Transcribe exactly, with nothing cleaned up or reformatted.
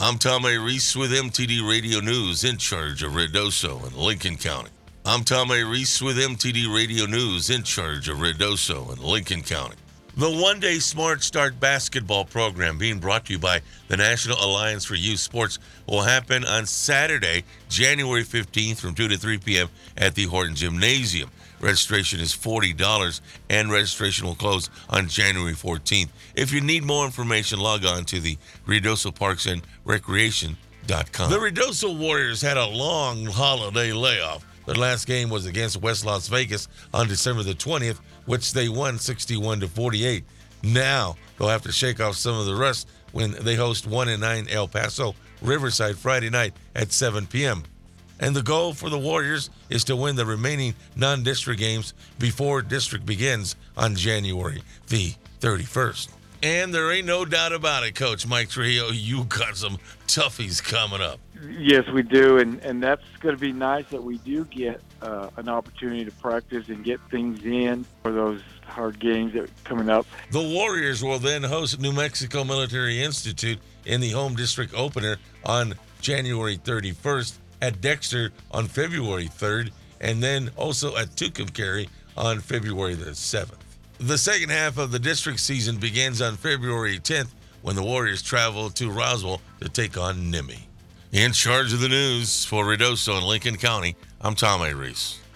I'm Tom A. Reese with M T D Radio News in charge of Ruidoso and Lincoln County. I'm Tom A. Reese with M T D Radio News in charge of Ruidoso and Lincoln County. The one-day Smart Start basketball program being brought to you by the National Alliance for Youth Sports will happen on Saturday, January fifteenth from two to three p.m. at the Horton Gymnasium. Registration is forty dollars and registration will close on January fourteenth. If you need more information, log on to the Ruidoso Parks and Recreation dot com. The Ruidoso Warriors had a long holiday layoff. Their last game was against West Las Vegas on December the twentieth, which they won sixty-one to forty-eight. Now they'll have to shake off some of the rust when they host one and nine El Paso Riverside Friday night at seven p.m. And the goal for the Warriors is to win the remaining non-district games before district begins on January the thirty-first. And there ain't no doubt about it, Coach Mike Trujillo, you got some toughies coming up. Yes, we do, and, and that's going to be nice that we do get uh, an opportunity to practice and get things in for those hard games that are coming up. The Warriors will then host New Mexico Military Institute in the home district opener on January thirty-first, at Dexter on February third, and then also at Tucumcari on February the seventh. The second half of the district season begins on February tenth when the Warriors travel to Roswell to take on Nimi. In charge of the news for Ruidoso and Lincoln County, I'm Tom A. Reese.